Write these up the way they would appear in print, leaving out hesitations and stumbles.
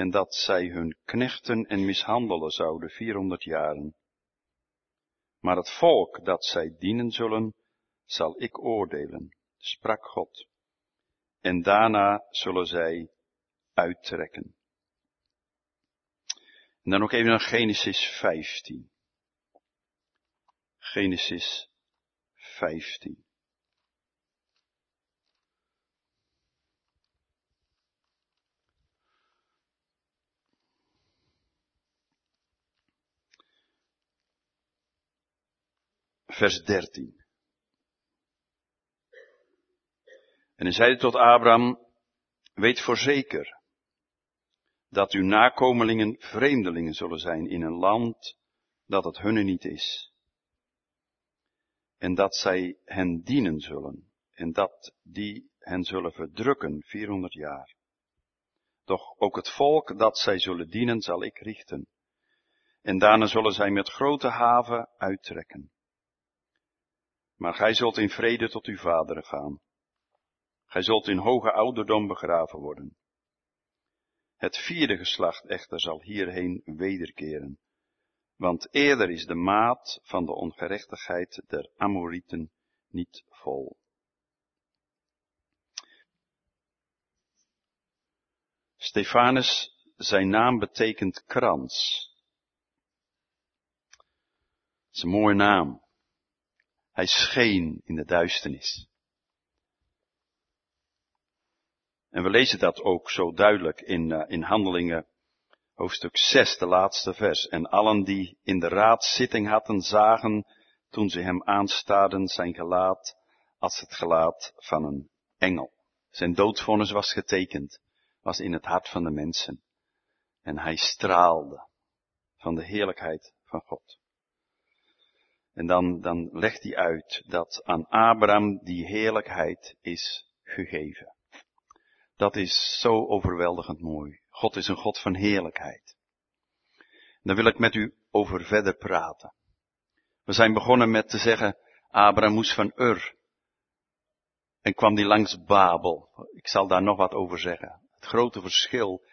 en dat zij hun knechten en mishandelen zouden 400 jaren. Maar het volk dat zij dienen zullen, zal ik oordelen, sprak God. En daarna zullen zij uittrekken. En dan ook even naar Genesis 15. Genesis 15. Vers 13. En hij zeide tot Abraham, weet voorzeker dat uw nakomelingen vreemdelingen zullen zijn in een land dat het hunne niet is. En dat zij hen dienen zullen en dat die hen zullen verdrukken 400 jaar. Doch ook het volk dat zij zullen dienen zal ik richten. En daarna zullen zij met grote haven uittrekken. Maar gij zult in vrede tot uw vaderen gaan. Gij zult in hoge ouderdom begraven worden. Het vierde geslacht echter zal hierheen wederkeren. Want eerder is de maat van de ongerechtigheid der Amorieten niet vol. Stefanus, zijn naam betekent krans. Dat is een mooie naam. Hij scheen in de duisternis. En we lezen dat ook zo duidelijk in Handelingen, hoofdstuk 6, de laatste vers. En allen die in de raad zitting hadden, zagen, toen ze hem aanstaarden, zijn gelaat als het gelaat van een engel. Zijn doodvonnis was getekend, was in het hart van de mensen. En hij straalde van de heerlijkheid van God. En dan legt hij uit dat aan Abraham die heerlijkheid is gegeven. Dat is zo overweldigend mooi. God is een God van heerlijkheid. Daar wil ik met u over verder praten. We zijn begonnen met te zeggen, Abraham moest van Ur. En kwam die langs Babel. Ik zal daar nog wat over zeggen. Het grote verschil,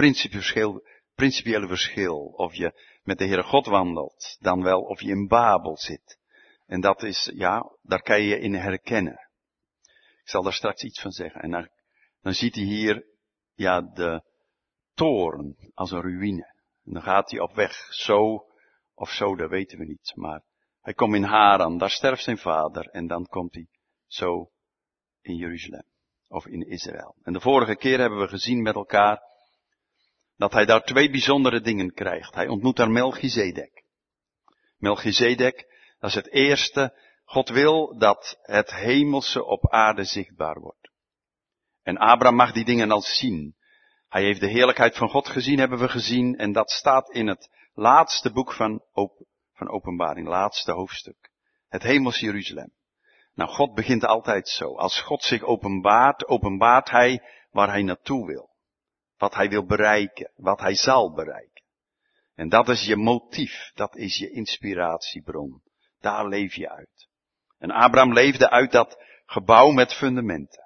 principiële verschil. Of je met de Heere God wandelt, dan wel of je in Babel zit. En dat is, ja, daar kan je je in herkennen. Ik zal daar straks iets van zeggen. En dan ziet hij hier, ja, de toren als een ruïne. En dan gaat hij op weg, zo of zo, dat weten we niet. Maar hij komt in Haran, daar sterft zijn vader. En dan komt hij zo in Jeruzalem. Of in Israël. En de vorige keer hebben we gezien met elkaar dat hij daar twee bijzondere dingen krijgt. Hij ontmoet daar Melchizedek. Melchizedek, dat is het eerste. God wil dat het hemelse op aarde zichtbaar wordt. En Abraham mag die dingen al zien. Hij heeft de heerlijkheid van God gezien, hebben we gezien. En dat staat in het laatste boek van Openbaring, laatste hoofdstuk. Het hemels Jeruzalem. Nou, God begint altijd zo. Als God zich openbaart, openbaart hij waar hij naartoe wil. Wat hij wil bereiken, wat hij zal bereiken. En dat is je motief, dat is je inspiratiebron. Daar leef je uit. En Abraham leefde uit dat gebouw met fundamenten.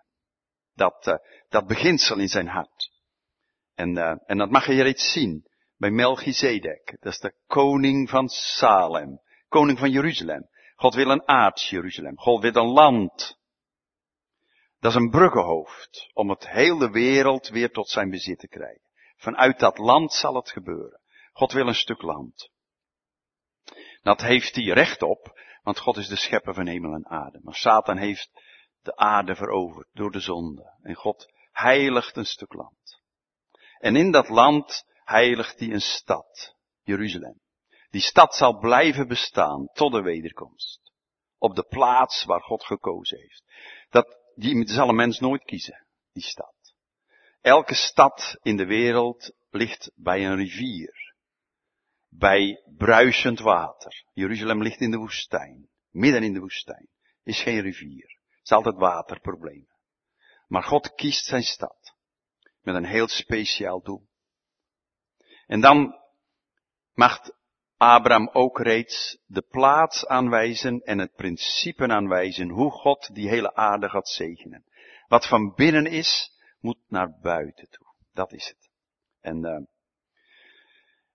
Dat beginsel in zijn hart. En dat mag je hier iets zien. Bij Melchizedek. Dat is de koning van Salem. Koning van Jeruzalem. God wil een aards Jeruzalem. God wil een land. Dat is een bruggenhoofd. Om het hele wereld weer tot zijn bezit te krijgen. Vanuit dat land zal het gebeuren. God wil een stuk land. Dat heeft hij recht op. Want God is de schepper van hemel en aarde. Maar Satan heeft de aarde veroverd door de zonde. En God heiligt een stuk land. En in dat land heiligt hij een stad. Jeruzalem. Die stad zal blijven bestaan tot de wederkomst. Op de plaats waar God gekozen heeft. Die zal een mens nooit kiezen. Die stad. Elke stad in de wereld ligt bij een rivier. Bij bruisend water. Jeruzalem ligt in de woestijn. Midden in de woestijn. Is geen rivier. Is altijd waterproblemen. Maar God kiest zijn stad. Met een heel speciaal doel. En dan mag Abraham ook reeds de plaats aanwijzen en het principe aanwijzen hoe God die hele aarde gaat zegenen. Wat van binnen is, moet naar buiten toe. Dat is het. En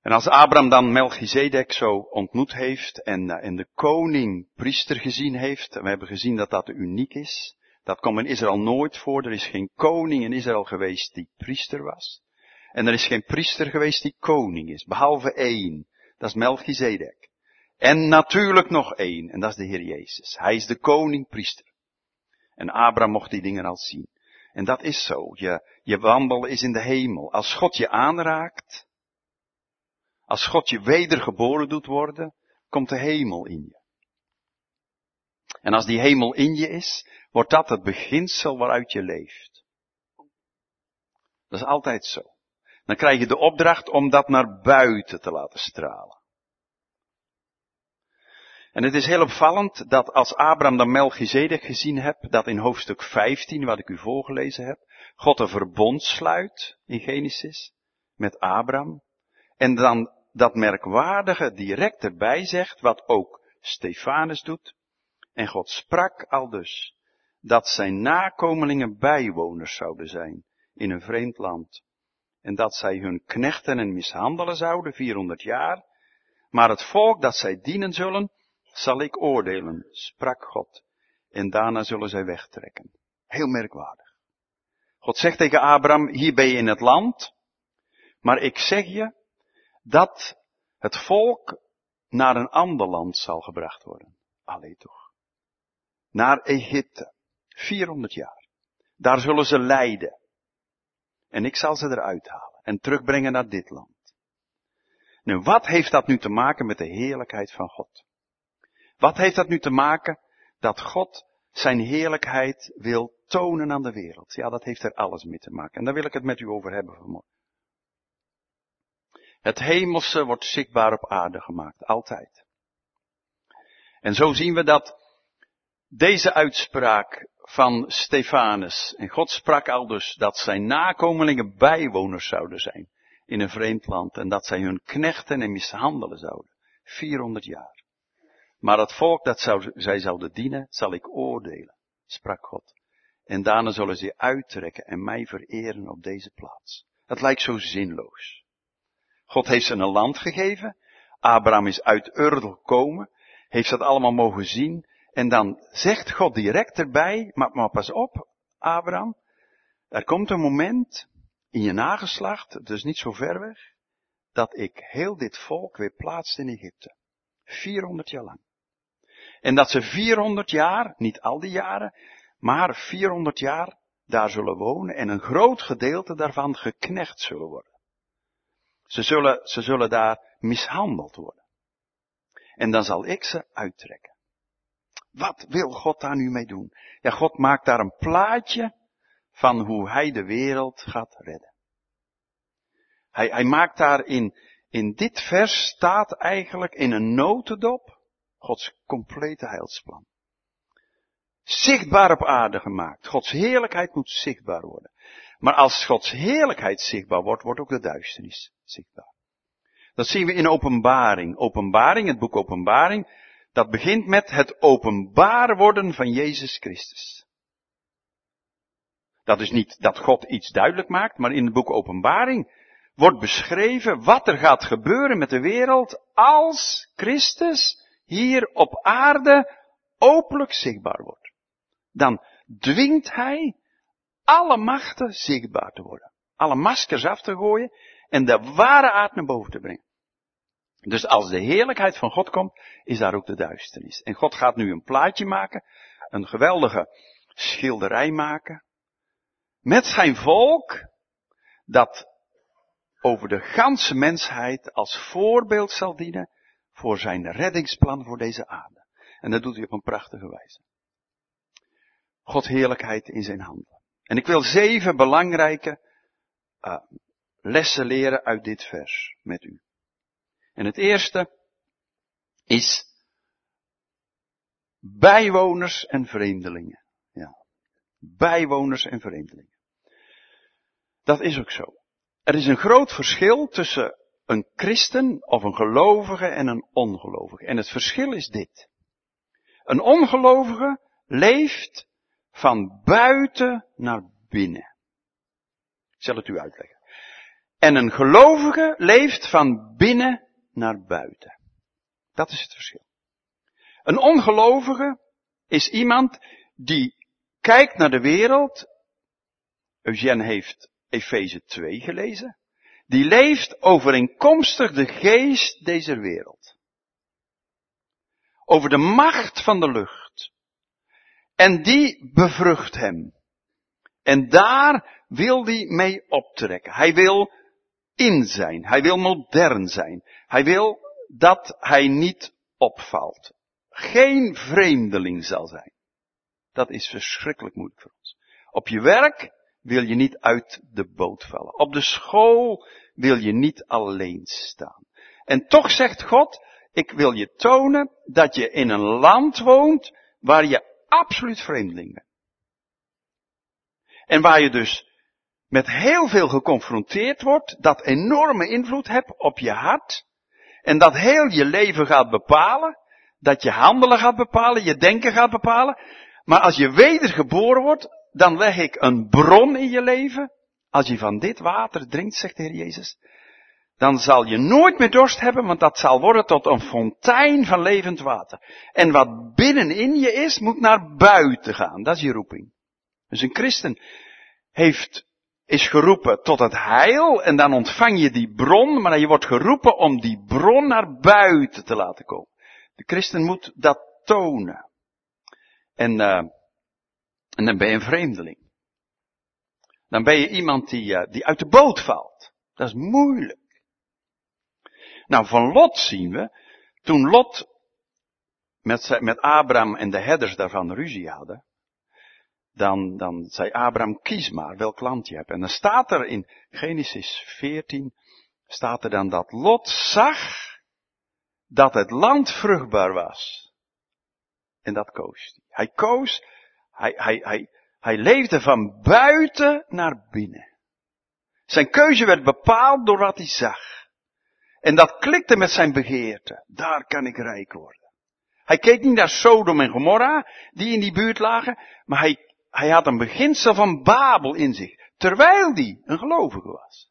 En als Abraham dan Melchizedek zo ontmoet heeft en de koning priester gezien heeft, en we hebben gezien dat dat uniek is, dat komt in Israël nooit voor, er is geen koning in Israël geweest die priester was. En er is geen priester geweest die koning is, behalve één, dat is Melchizedek. En natuurlijk nog één, en dat is de Heer Jezus. Hij is de koning-priester. En Abraham mocht die dingen al zien. En dat is zo, je wandel is in de hemel. Als God je aanraakt, als God je wedergeboren doet worden, komt de hemel in je. En als die hemel in je is, wordt dat het beginsel waaruit je leeft. Dat is altijd zo. Dan krijg je de opdracht om dat naar buiten te laten stralen. En het is heel opvallend dat als Abraham dan Melchizedek gezien hebt, dat in hoofdstuk 15, wat ik u voorgelezen heb, God een verbond sluit in Genesis met Abraham. En dan dat merkwaardige direct erbij zegt, wat ook Stefanus doet. En God sprak aldus, dat zijn nakomelingen bijwoners zouden zijn in een vreemd land. En dat zij hun knechten en mishandelen zouden 400 jaar. Maar het volk dat zij dienen zullen, zal ik oordelen, sprak God. En daarna zullen zij wegtrekken. Heel merkwaardig. God zegt tegen Abraham, hier ben je in het land, maar ik zeg je dat het volk naar een ander land zal gebracht worden. Allee toch. Naar Egypte. 400 jaar. Daar zullen ze lijden. En ik zal ze eruit halen en terugbrengen naar dit land. Nu, wat heeft dat nu te maken met de heerlijkheid van God? Wat heeft dat nu te maken dat God zijn heerlijkheid wil tonen aan de wereld? Ja, dat heeft er alles mee te maken. En daar wil ik het met u over hebben vanmorgen. Het hemelse wordt zichtbaar op aarde gemaakt, altijd. En zo zien we dat deze uitspraak van Stefanus, en God sprak aldus dat zijn nakomelingen bijwoners zouden zijn in een vreemd land en dat zij hun knechten en mishandelen zouden. 400 jaar. Maar het volk dat zij zouden dienen, zal ik oordelen, sprak God. En daarna zullen ze uittrekken en mij vereren op deze plaats. Het lijkt zo zinloos. God heeft ze een land gegeven. Abraham is uit Ur gekomen. Heeft dat allemaal mogen zien. En dan zegt God direct erbij, maar pas op, Abraham. Er komt een moment in je nageslacht, dus niet zo ver weg, dat ik heel dit volk weer plaatst in Egypte. 400 jaar lang. En dat ze 400 jaar, niet al die jaren, maar 400 jaar daar zullen wonen en een groot gedeelte daarvan geknecht zullen worden. Ze zullen daar mishandeld worden. En dan zal ik ze uittrekken. Wat wil God daar nu mee doen? Ja, God maakt daar een plaatje van hoe hij de wereld gaat redden. Hij maakt daar in dit vers staat eigenlijk in een notendop Gods complete heilsplan. Zichtbaar op aarde gemaakt. Gods heerlijkheid moet zichtbaar worden. Maar als Gods heerlijkheid zichtbaar wordt, wordt ook de duisternis zichtbaar. Dat zien we in Openbaring, het boek Openbaring, dat begint met het openbaar worden van Jezus Christus. Dat is niet dat God iets duidelijk maakt, maar in het boek Openbaring wordt beschreven wat er gaat gebeuren met de wereld als Christus hier op aarde openlijk zichtbaar wordt. Dan dwingt hij alle machten zichtbaar te worden. Alle maskers af te gooien en de ware aard naar boven te brengen. Dus als de heerlijkheid van God komt, is daar ook de duisternis. En God gaat nu een plaatje maken, een geweldige schilderij maken, met zijn volk, dat over de ganse mensheid als voorbeeld zal dienen voor zijn reddingsplan voor deze aarde. En dat doet hij op een prachtige wijze. Gods heerlijkheid in zijn handen. En ik wil 7 belangrijke lessen leren uit dit vers met u. En het eerste is bijwoners en vreemdelingen. Ja. Bijwoners en vreemdelingen. Dat is ook zo. Er is een groot verschil tussen een christen of een gelovige en een ongelovige. En het verschil is dit. Een ongelovige leeft van buiten naar binnen. Ik zal het u uitleggen. En een gelovige leeft van binnen naar buiten. Dat is het verschil. Een ongelovige is iemand die kijkt naar de wereld. Eugène heeft Efeze 2 gelezen. Die leeft overeenkomstig de geest deze wereld. Over de macht van de lucht. En die bevrucht hem. En daar wil hij mee optrekken. Hij wil in zijn. Hij wil modern zijn. Hij wil dat hij niet opvalt. Geen vreemdeling zal zijn. Dat is verschrikkelijk moeilijk voor ons. Op je werk wil je niet uit de boot vallen. Op de school wil je niet alleen staan. En toch zegt God, ik wil je tonen dat je in een land woont waar je absoluut vreemdeling bent. En waar je dus met heel veel geconfronteerd wordt, dat enorme invloed hebt op je hart. En dat heel je leven gaat bepalen. Dat je handelen gaat bepalen, je denken gaat bepalen. Maar als je wedergeboren wordt, dan leg ik een bron in je leven. Als je van dit water drinkt, zegt de Heer Jezus, dan zal je nooit meer dorst hebben, want dat zal worden tot een fontein van levend water. En wat binnenin je is, moet naar buiten gaan. Dat is je roeping. Dus een christen is geroepen tot het heil, en dan ontvang je die bron, maar je wordt geroepen om die bron naar buiten te laten komen. De christen moet dat tonen. En dan ben je een vreemdeling. Dan ben je iemand die uit de boot valt. Dat is moeilijk. Nou, van Lot zien we, toen Lot met Abraham en de herders daarvan ruzie hadden, dan zei Abraham, kies maar welk land je hebt. En dan staat er in Genesis 14, staat er dan dat Lot zag dat het land vruchtbaar was. En dat koos hij. Hij koos, hij leefde van buiten naar binnen. Zijn keuze werd bepaald door wat hij zag. En dat klikte met zijn begeerte. Daar kan ik rijk worden. Hij keek niet naar Sodom en Gomorra, die in die buurt lagen, maar hij had een beginsel van Babel in zich, terwijl hij een gelovige was.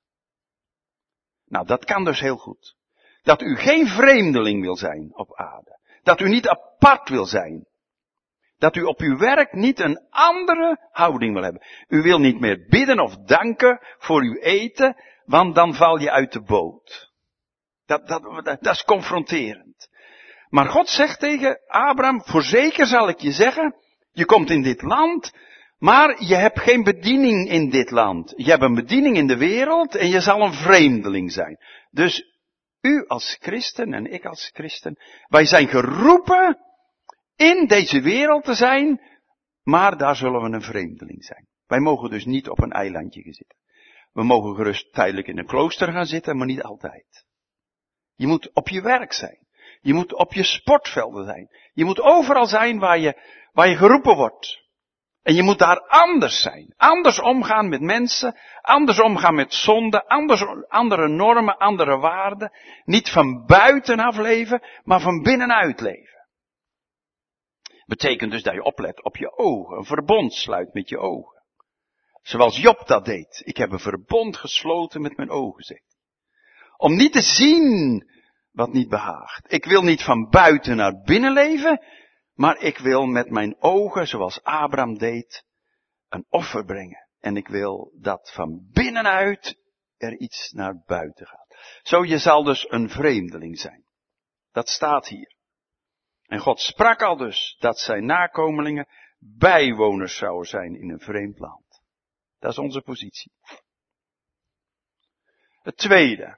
Nou, dat kan dus heel goed. Dat u geen vreemdeling wil zijn op aarde. Dat u niet apart wil zijn. Dat u op uw werk niet een andere houding wil hebben. U wil niet meer bidden of danken voor uw eten, want dan val je uit de boot. Dat is confronterend. Maar God zegt tegen Abraham, voorzeker zal ik je zeggen, je komt in dit land, maar je hebt geen bediening in dit land. Je hebt een bediening in de wereld en je zal een vreemdeling zijn. Dus u als christen en ik als christen, wij zijn geroepen in deze wereld te zijn, maar daar zullen we een vreemdeling zijn. Wij mogen dus niet op een eilandje gaan zitten. We mogen gerust tijdelijk in een klooster gaan zitten, maar niet altijd. Je moet op je werk zijn. Je moet op je sportvelden zijn. Je moet overal zijn waar je geroepen wordt. En je moet daar anders zijn. Anders omgaan met mensen. Anders omgaan met zonde. Andere normen, andere waarden. Niet van buitenaf leven, maar van binnenuit leven. Betekent dus dat je oplet op je ogen. Een verbond sluit met je ogen. Zoals Job dat deed. Ik heb een verbond gesloten met mijn ogen, zegt hij. Om niet te zien wat niet behaagt. Ik wil niet van buiten naar binnen leven, maar ik wil met mijn ogen, zoals Abraham deed, een offer brengen. En ik wil dat van binnenuit er iets naar buiten gaat. Zo, je zal dus een vreemdeling zijn. Dat staat hier. En God sprak al dus dat zijn nakomelingen bijwoners zouden zijn in een vreemd land. Dat is onze positie. Het tweede.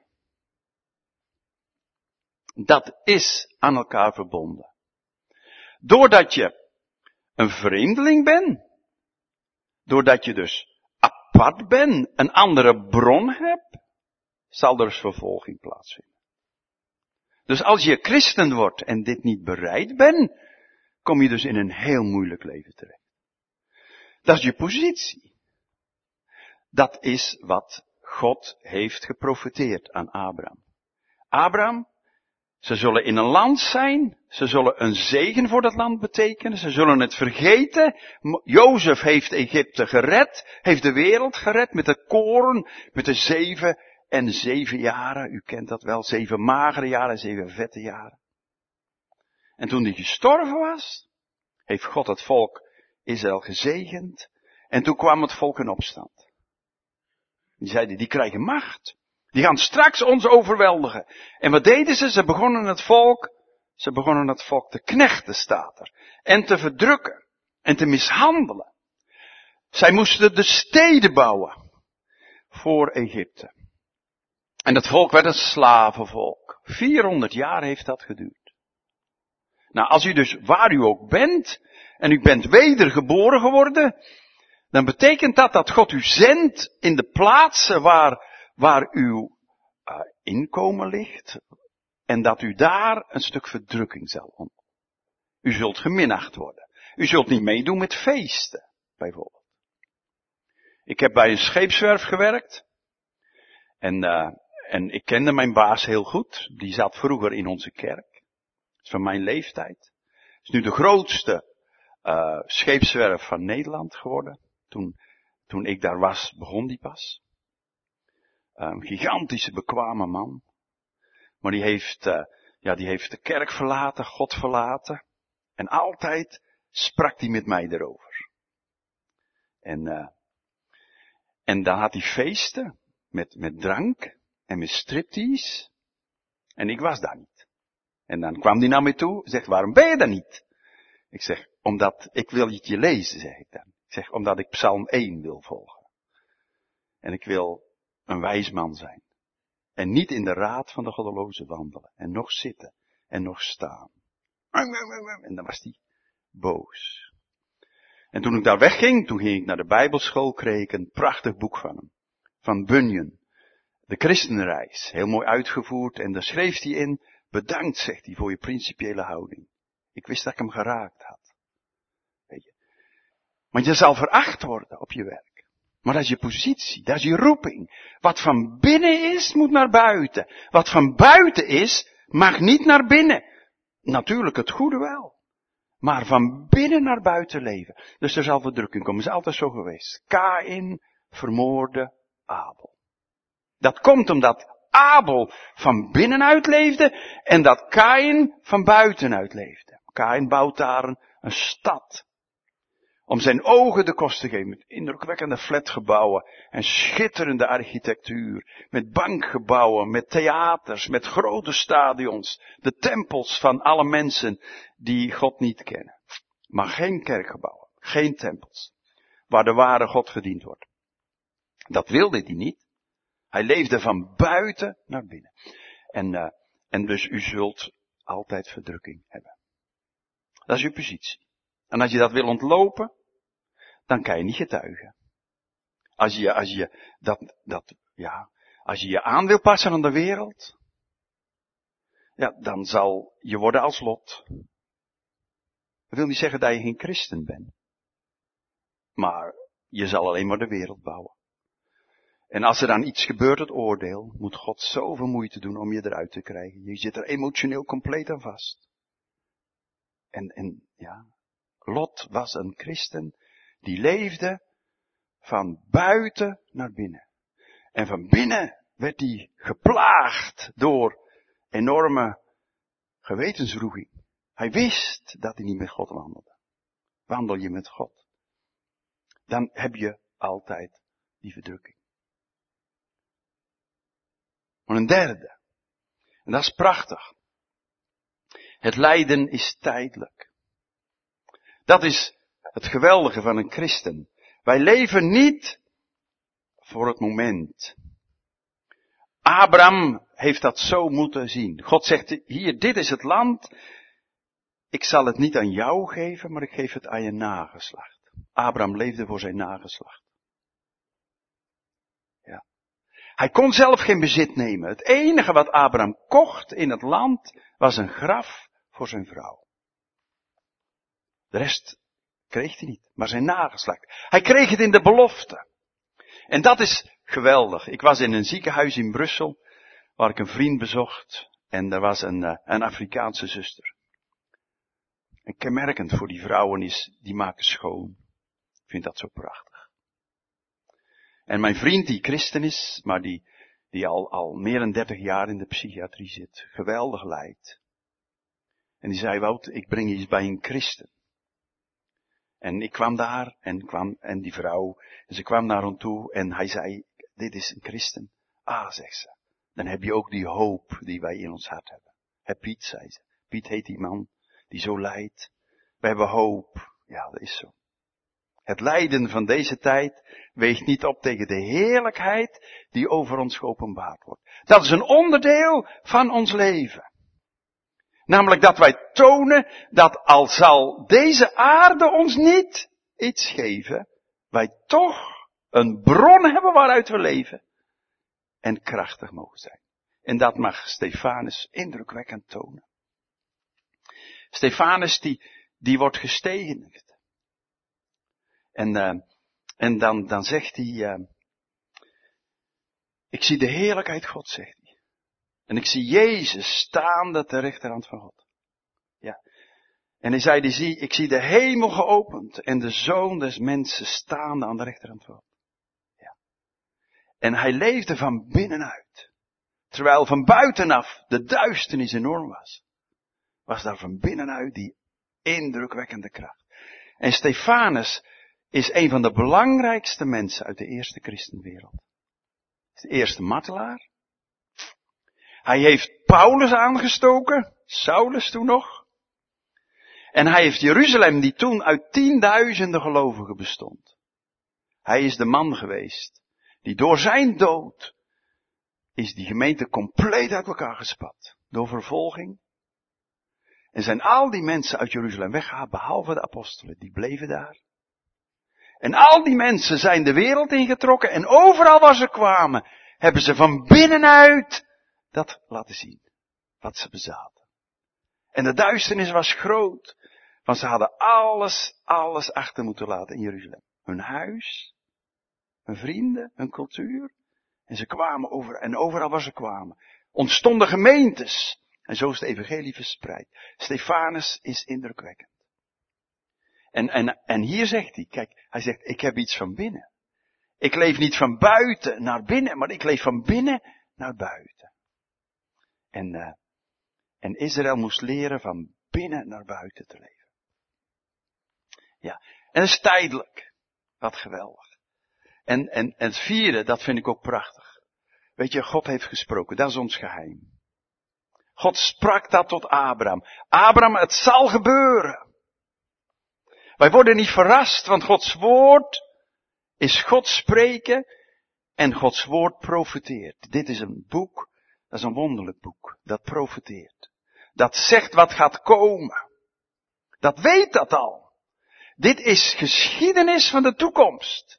Dat is aan elkaar verbonden. Doordat je een vreemdeling bent, doordat je dus apart bent, een andere bron hebt, zal er vervolging plaatsvinden. Dus als je christen wordt en dit niet bereid bent, kom je dus in een heel moeilijk leven terecht. Dat is je positie. Dat is wat God heeft geprofeteerd aan Abraham. Abraham, ze zullen in een land zijn, ze zullen een zegen voor dat land betekenen, ze zullen het vergeten. Jozef heeft Egypte gered, heeft de wereld gered met het koren, met de 7 en 7 jaren. U kent dat wel, 7 magere jaren en 7 vette jaren. En toen hij gestorven was, heeft God het volk Israël gezegend. En toen kwam het volk in opstand. Die zeiden, die krijgen macht. Die gaan straks ons overweldigen. En wat deden ze? Ze begonnen het volk te knechten, staat er. En te verdrukken. En te mishandelen. Zij moesten de steden bouwen. Voor Egypte. En het volk werd een slavenvolk. 400 jaar heeft dat geduurd. Nou, als u dus waar u ook bent. En u bent wedergeboren geworden. Dan betekent dat God u zendt in de plaatsen waar uw inkomen ligt. En dat u daar een stuk verdrukking zal ontmoeten. U zult geminacht worden. U zult niet meedoen met feesten, bijvoorbeeld. Ik heb bij een scheepswerf gewerkt. En ik kende mijn baas heel goed. Die zat vroeger in onze kerk. Dat is van mijn leeftijd. Het is nu de grootste scheepswerf van Nederland geworden. Toen ik daar was, begon die pas. Een gigantische, bekwame man. Maar die heeft de kerk verlaten, God verlaten. En altijd sprak hij met mij erover. En dan had hij feesten met drank en met striptease. En ik was daar niet. En dan kwam hij naar mij toe en zegt, waarom ben je daar niet? Ik zeg, omdat ik wil het je lezen, zeg ik dan. Ik zeg, omdat ik Psalm 1 wil volgen. En ik wil een wijs man zijn. En niet in de raad van de goddelozen wandelen. En nog zitten. En nog staan. En dan was hij boos. En toen ik daar wegging, toen ging ik naar de Bijbelschool, kreeg ik een prachtig boek van hem. Van Bunyan. De Christenreis. Heel mooi uitgevoerd. En daar schreef hij in, bedankt, zegt hij, voor je principiële houding. Ik wist dat ik hem geraakt had. Weet je. Want je zal veracht worden op je werk. Maar dat is je positie, dat is je roeping. Wat van binnen is, moet naar buiten. Wat van buiten is, mag niet naar binnen. Natuurlijk het goede wel. Maar van binnen naar buiten leven. Dus er zal verdrukking komen. Dat is altijd zo geweest. Kaïn vermoordde Abel. Dat komt omdat Abel van binnenuit leefde en dat Kaïn van buitenuit leefde. Kaïn bouwt daar een stad. Om zijn ogen de kost te geven met indrukwekkende flatgebouwen en schitterende architectuur. Met bankgebouwen, met theaters, met grote stadions. De tempels van alle mensen die God niet kennen. Maar geen kerkgebouwen, geen tempels. Waar de ware God gediend wordt. Dat wilde hij niet. Hij leefde van buiten naar binnen. En dus u zult altijd verdrukking hebben. Dat is uw positie. En als je dat wil ontlopen, dan kan je niet getuigen. Als je je aan wil passen aan de wereld, ja, dan zal je worden als Lot. Dat wil niet zeggen dat je geen christen bent. Maar je zal alleen maar de wereld bouwen. En als er dan iets gebeurt, het oordeel, moet God zoveel moeite doen om je eruit te krijgen. Je zit er emotioneel compleet aan vast. En Lot was een christen die leefde van buiten naar binnen. En van binnen werd hij geplaagd door enorme gewetenswroeging. Hij wist dat hij niet met God wandelde. Wandel je met God, dan heb je altijd die verdrukking. Maar een derde, en dat is prachtig. Het lijden is tijdelijk. Dat is het geweldige van een christen. Wij leven niet voor het moment. Abraham heeft dat zo moeten zien. God zegt, hier, dit is het land. Ik zal het niet aan jou geven, maar ik geef het aan je nageslacht. Abraham leefde voor zijn nageslacht. Ja. Hij kon zelf geen bezit nemen. Het enige wat Abraham kocht in het land was een graf voor zijn vrouw. De rest kreeg hij niet, maar zijn nageslacht. Hij kreeg het in de belofte. En dat is geweldig. Ik was in een ziekenhuis in Brussel, waar ik een vriend bezocht. En er was een Afrikaanse zuster. En kenmerkend voor die vrouwen is, die maken schoon. Ik vind dat zo prachtig. En mijn vriend die christen is, maar die Die al meer dan 30 jaar in de psychiatrie zit. Geweldig lijdt. En die zei, Wout, ik breng je eens bij een christen. En ik kwam daar en die vrouw, en ze kwam naar hem toe en hij zei, dit is een christen. Ah, zegt ze, dan heb je ook die hoop die wij in ons hart hebben. Hè, Piet, zei ze. Piet heet die man die zo lijdt. We hebben hoop. Ja, dat is zo. Het lijden van deze tijd weegt niet op tegen de heerlijkheid die over ons geopenbaard wordt. Dat is een onderdeel van ons leven. Namelijk dat wij tonen dat al zal deze aarde ons niet iets geven, wij toch een bron hebben waaruit we leven en krachtig mogen zijn. En dat mag Stefanus indrukwekkend tonen. Stefanus die wordt gestegenigd. En dan zegt hij, ik zie de heerlijkheid God, zegt hij. En ik zie Jezus staande ter rechterhand van God. Ja. En hij zei, ik zie de hemel geopend en de Zoon des Mensen staande aan de rechterhand van God. Ja. En hij leefde van binnenuit. Terwijl van buitenaf de duisternis enorm was. Was daar van binnenuit die indrukwekkende kracht. En Stefanus is een van de belangrijkste mensen uit de eerste christenwereld. De eerste martelaar. Hij heeft Paulus aangestoken, Saulus toen nog. En hij heeft Jeruzalem, die toen uit 10.000 gelovigen bestond. Hij is de man geweest, die door zijn dood is die gemeente compleet uit elkaar gespat. Door vervolging. En zijn al die mensen uit Jeruzalem weggehaald, behalve de apostelen, die bleven daar. En al die mensen zijn de wereld ingetrokken en overal waar ze kwamen, hebben ze van binnenuit dat laten zien. Wat ze bezaten. En de duisternis was groot. Want ze hadden alles achter moeten laten in Jeruzalem. Hun huis, hun vrienden, hun cultuur. En ze kwamen overal waar ze kwamen. Ontstonden gemeentes. En zo is het evangelie verspreid. Stefanus is indrukwekkend. En hier zegt hij, kijk, hij zegt, ik heb iets van binnen. Ik leef niet van buiten naar binnen, maar ik leef van binnen naar buiten. En Israël moest leren van binnen naar buiten te leven. Ja, en dat is tijdelijk. Wat geweldig. En het vierde, dat vind ik ook prachtig. Weet je, God heeft gesproken, dat is ons geheim. God sprak dat tot Abraham. Abraham, het zal gebeuren. Wij worden niet verrast, want Gods woord is God spreken en Gods woord profeteert. Dit is een boek, dat is een wonderlijk boek, dat profeteert. Dat zegt wat gaat komen. Dat weet dat al. Dit is geschiedenis van de toekomst.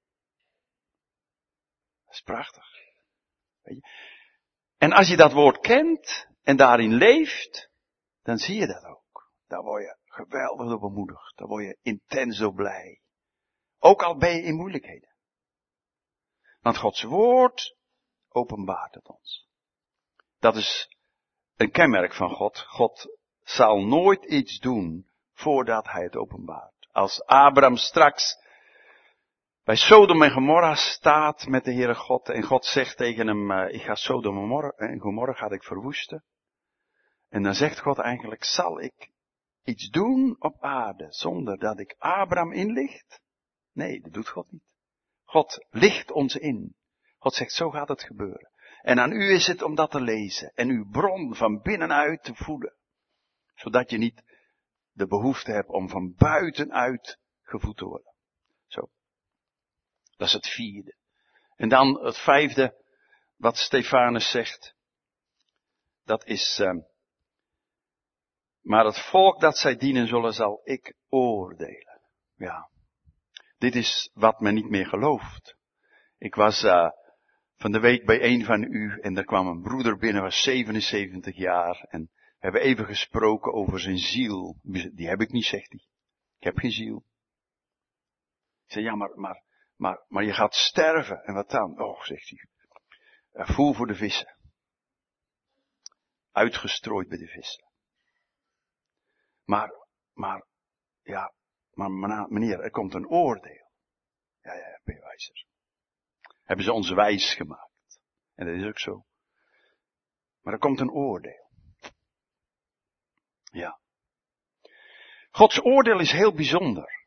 Dat is prachtig. Weet je? En als je dat woord kent en daarin leeft, dan zie je dat ook. Dan word je geweldig door bemoedigd. Dan word je intens zo blij. Ook al ben je in moeilijkheden. Want Gods woord openbaart het ons. Dat is een kenmerk van God. God zal nooit iets doen voordat hij het openbaart. Als Abraham straks bij Sodom en Gomorra staat met de Heere God en God zegt tegen hem, ik ga Sodom en Gomorra ga ik verwoesten. En dan zegt God eigenlijk, zal ik iets doen op aarde zonder dat ik Abraham inlicht? Nee, dat doet God niet. God licht ons in. God zegt, zo gaat het gebeuren. En aan u is het om dat te lezen en uw bron van binnenuit te voeden. Zodat je niet de behoefte hebt om van buitenuit gevoed te worden. Zo. Dat is het vierde. En dan het vijfde, wat Stefanus zegt. Dat is, maar het volk dat zij dienen zullen, zal ik oordelen. Ja. Dit is wat men niet meer gelooft. Ik was van de week bij een van u en er kwam een broeder binnen, was 77 jaar. En we hebben even gesproken over zijn ziel. Die heb ik niet, zegt hij. Ik heb geen ziel. Ik zei, ja, maar je gaat sterven. En wat dan? Oh, zegt hij. Voel voor de vissen. Uitgestrooid bij de vissen. Maar meneer, er komt een oordeel. Ja, ben je wijzer. Hebben ze ons wijs gemaakt. En dat is ook zo. Maar er komt een oordeel. Ja. Gods oordeel is heel bijzonder.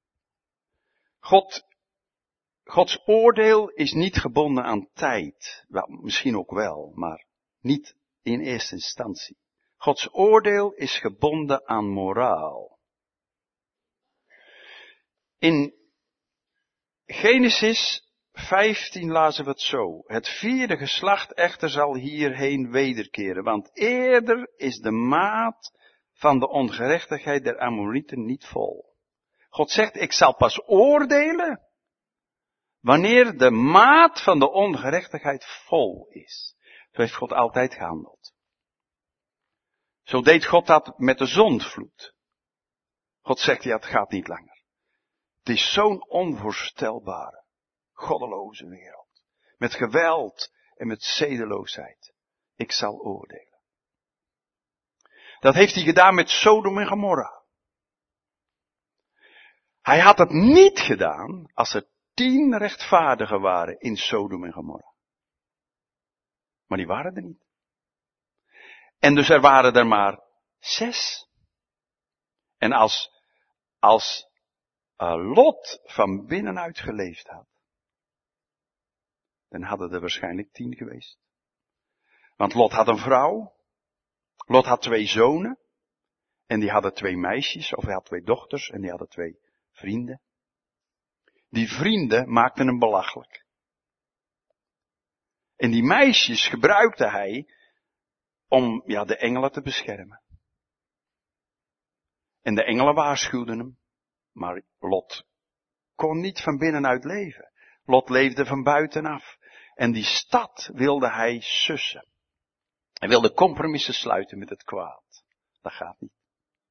Gods oordeel is niet gebonden aan tijd. Wel, misschien ook wel, maar niet in eerste instantie. Gods oordeel is gebonden aan moraal. In Genesis 15 lazen we het zo. Het vierde geslacht echter zal hierheen wederkeren, want eerder is de maat van de ongerechtigheid der Amorieten niet vol. God zegt, ik zal pas oordelen wanneer de maat van de ongerechtigheid vol is. Zo heeft God altijd gehandeld. Zo deed God dat met de zondvloed. God zegt, ja, het gaat niet langer. Het is zo'n onvoorstelbare, goddeloze wereld. Met geweld en met zedeloosheid. Ik zal oordelen. Dat heeft hij gedaan met Sodom en Gomorra. Hij had het niet gedaan als er 10 rechtvaardigen waren in Sodom en Gomorra. Maar die waren er niet. En dus er waren er maar 6. En als Lot van binnenuit geleefd had, dan hadden er waarschijnlijk 10 geweest. Want Lot had een vrouw. Lot had 2 zonen. En die hadden 2 meisjes, of hij had 2 dochters, en die hadden 2 vrienden. Die vrienden maakten hem belachelijk. En die meisjes gebruikte hij om, de engelen te beschermen. En de engelen waarschuwden hem. Maar Lot kon niet van binnenuit leven. Lot leefde van buitenaf. En die stad wilde hij sussen. Hij wilde compromissen sluiten met het kwaad. Dat gaat niet.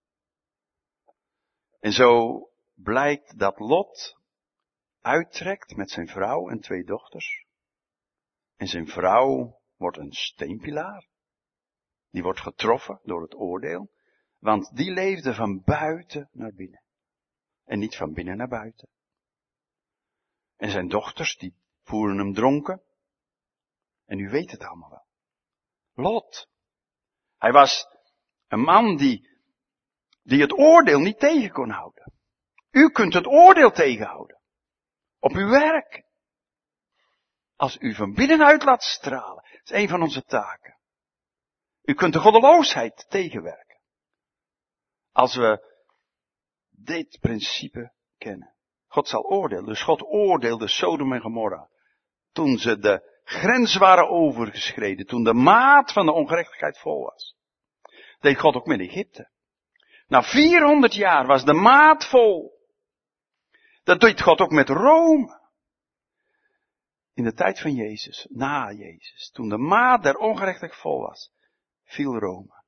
En zo blijkt dat Lot uittrekt met zijn vrouw en 2 dochters. En zijn vrouw wordt een steenpilaar. Die wordt getroffen door het oordeel. Want die leefde van buiten naar binnen. En niet van binnen naar buiten. En zijn dochters, die voeren hem dronken. En u weet het allemaal wel. Lot. Hij was een man die het oordeel niet tegen kon houden. U kunt het oordeel tegenhouden. Op uw werk. Als u van binnenuit laat stralen. Dat is een van onze taken. U kunt de goddeloosheid tegenwerken. Als we dit principe kennen. God zal oordelen. Dus God oordeelde Sodom en Gomorra. Toen ze de grens waren overgeschreden. Toen de maat van de ongerechtigheid vol was. Deed God ook met Egypte. Na 400 jaar was de maat vol. Dat deed God ook met Rome. In de tijd van Jezus, na Jezus, toen de maat der ongerechtigheid vol was, viel Rome.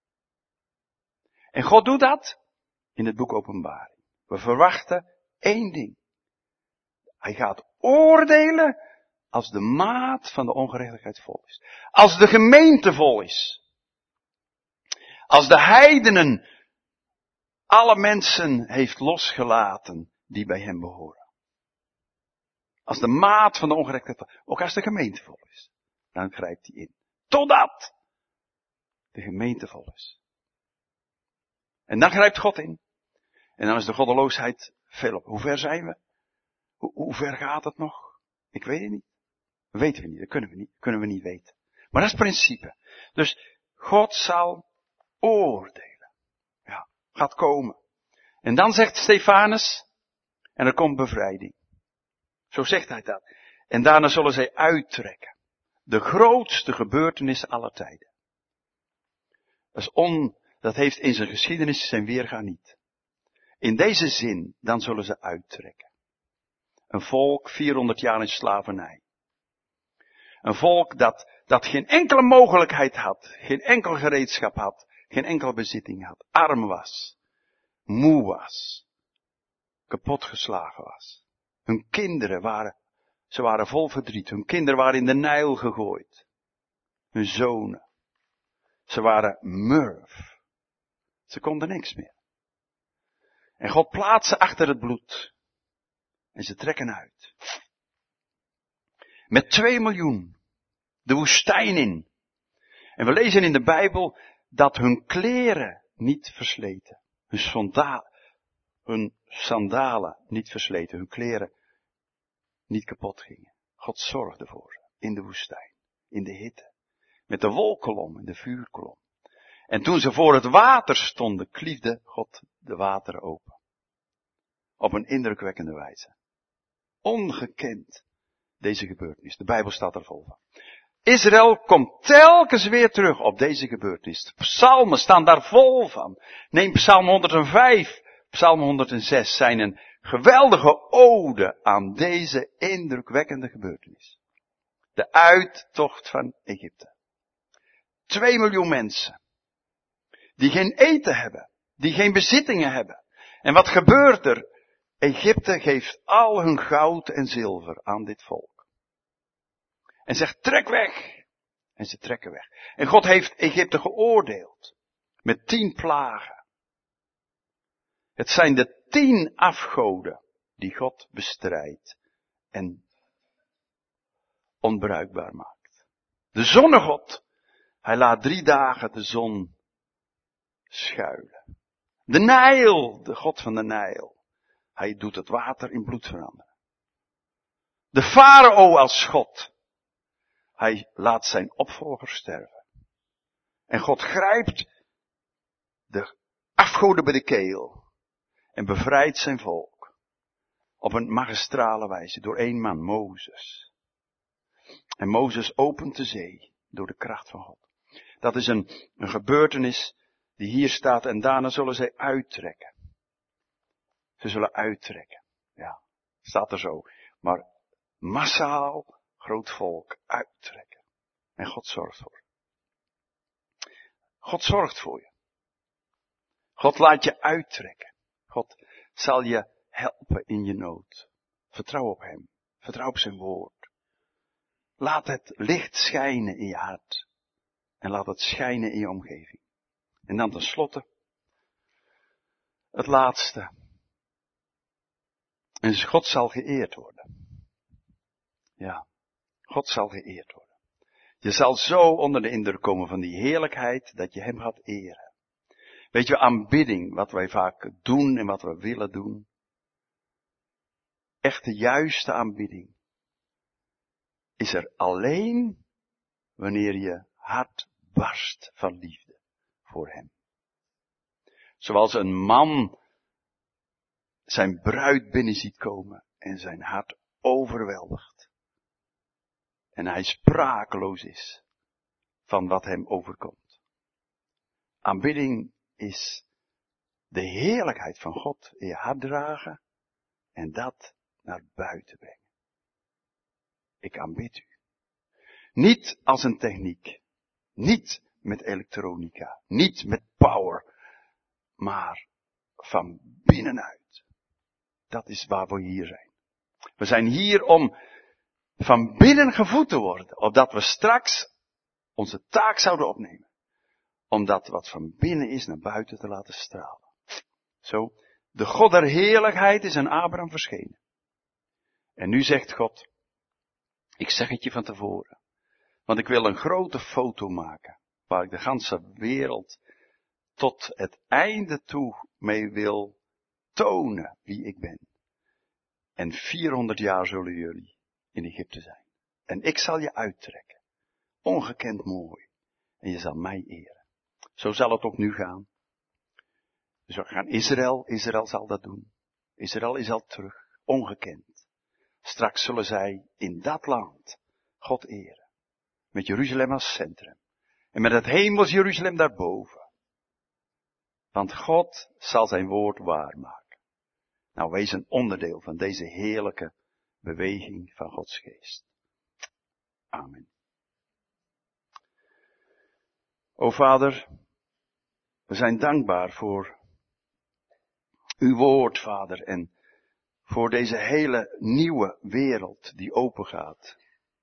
En God doet dat in het boek Openbaring. We verwachten 1 ding. Hij gaat oordelen als de maat van de ongerechtigheid vol is. Als de gemeente vol is. Als de heidenen alle mensen heeft losgelaten die bij hem behoren. Als de maat van de ongerechtigheid, ook als de gemeente vol is, dan grijpt hij in. Totdat de gemeente vol is. En dan grijpt God in. En dan is de goddeloosheid veel op. Hoe ver zijn we? Hoe ver gaat het nog? Ik weet het niet. Dat weten we niet, dat kunnen we niet weten. Maar dat is het principe. Dus God zal oordelen. Ja, gaat komen. En dan zegt Stefanus, en er komt bevrijding. Zo zegt hij dat. En daarna zullen zij uittrekken. De grootste gebeurtenis aller tijden. Dat heeft in zijn geschiedenis zijn weerga niet. In deze zin, dan zullen ze uittrekken. Een volk 400 jaar in slavernij. Een volk dat geen enkele mogelijkheid had, geen enkel gereedschap had, geen enkele bezitting had, arm was, moe was, kapotgeslagen was. Hun kinderen waren vol verdriet. Hun kinderen waren in de Nijl gegooid. Hun zonen. Ze waren murf. Ze konden niks meer. En God plaatst ze achter het bloed. En ze trekken uit. Met 2 miljoen. de woestijn in. En we lezen in de Bijbel dat hun kleren niet versleten. Hun sandalen niet versleten. Hun kleren niet kapot gingen. God zorgde voor ze in de woestijn. In de hitte. Met de wolkolom en de vuurkolom. En toen ze voor het water stonden, kliefde God de wateren open. Op een indrukwekkende wijze. Ongekend, deze gebeurtenis. De Bijbel staat er vol van. Israël komt telkens weer terug op deze gebeurtenis. Psalmen staan daar vol van. Neem Psalm 105, Psalm 106 zijn een geweldige ode aan deze indrukwekkende gebeurtenis. De uittocht van Egypte. 2 miljoen mensen. Die geen eten hebben. Die geen bezittingen hebben. En wat gebeurt er? Egypte geeft al hun goud en zilver aan dit volk. En zegt, trek weg. En ze trekken weg. En God heeft Egypte geoordeeld. Met 10 plagen. Het zijn de 10 afgoden die God bestrijdt. En onbruikbaar maakt. De zonnegod. Hij laat 3 dagen de zon schuilen. De Nijl, de God van de Nijl. Hij doet het water in bloed veranderen. De farao als God. Hij laat zijn opvolger sterven. En God grijpt de afgoden bij de keel. En bevrijdt zijn volk. Op een magistrale wijze door 1 man, Mozes. En Mozes opent de zee door de kracht van God. Dat is een gebeurtenis die hier staat en daarna zullen zij uittrekken. Ze zullen uittrekken. Ja, staat er zo. Maar massaal groot volk uittrekken. En God zorgt voor je. God zorgt voor je. God laat je uittrekken. God zal je helpen in je nood. Vertrouw op hem. Vertrouw op zijn woord. Laat het licht schijnen in je hart. En laat het schijnen in je omgeving. En dan tenslotte. Het laatste. En God zal geëerd worden. Ja, God zal geëerd worden. Je zal zo onder de indruk komen van die heerlijkheid dat je hem gaat eren. Weet je, aanbidding, wat wij vaak doen en wat we willen doen. Echt de juiste aanbidding. Is er alleen wanneer je hart barst van liefde voor hem. Zoals een man zijn bruid binnen ziet komen en zijn hart overweldigt. En hij sprakeloos is van wat hem overkomt. Aanbidding is de heerlijkheid van God in je hart dragen en dat naar buiten brengen. Ik aanbid u. Niet als een techniek. Niet met elektronica. Niet met power. Maar van binnenuit. Dat is waar we hier zijn. We zijn hier om van binnen gevoed te worden. Opdat we straks onze taak zouden opnemen. Om dat wat van binnen is naar buiten te laten stralen. Zo, de God der heerlijkheid is aan Abraham verschenen. En nu zegt God, ik zeg het je van tevoren. Want ik wil een grote foto maken. Waar ik de ganse wereld tot het einde toe mee wil tonen wie ik ben. En 400 jaar zullen jullie in Egypte zijn. En ik zal je uittrekken. Ongekend mooi. En je zal mij eren. Zo zal het ook nu gaan. Dus we gaan Israël zal dat doen. Israël is al terug. Ongekend. Straks zullen zij in dat land God eren. Met Jeruzalem als centrum. En met het hemels Jeruzalem daarboven. Want God zal zijn woord waarmaken. Nou, wees een onderdeel van deze heerlijke beweging van Gods geest. Amen. O Vader, we zijn dankbaar voor uw woord, Vader, en voor deze hele nieuwe wereld die opengaat.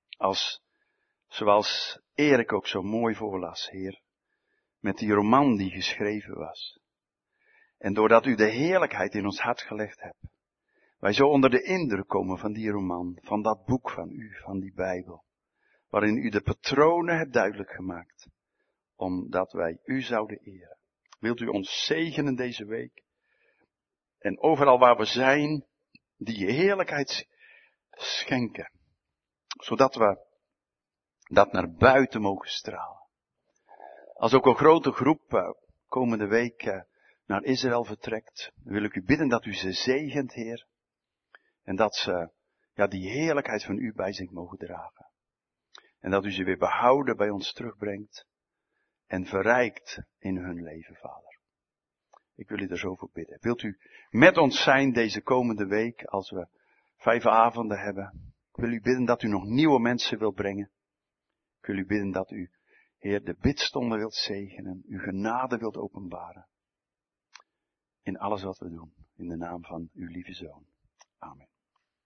Zoals Erik ook zo mooi voorlas, Heer, met die roman die geschreven was. En doordat u de heerlijkheid in ons hart gelegd hebt, wij zo onder de indruk komen van die roman, van dat boek van u, van die Bijbel. waarin u de patronen hebt duidelijk gemaakt, omdat wij u zouden eren. Wilt u ons zegenen deze week? En overal waar we zijn, die heerlijkheid schenken, zodat we dat naar buiten mogen stralen. Als ook een grote groep komende week naar Israël vertrekt, wil ik u bidden dat u ze zegent, Heer. En dat ze die heerlijkheid van u bij zich mogen dragen. En dat u ze weer behouden bij ons terugbrengt. En verrijkt in hun leven, Vader. Ik wil u er zo voor bidden. Wilt u met ons zijn deze komende week, als we 5 avonden hebben. Ik wil u bidden dat u nog nieuwe mensen wilt brengen. Ik wil u bidden dat u, Heer, de bidstonden wilt zegenen. Uw genade wilt openbaren. In alles wat we doen. In de naam van uw lieve Zoon. Amen.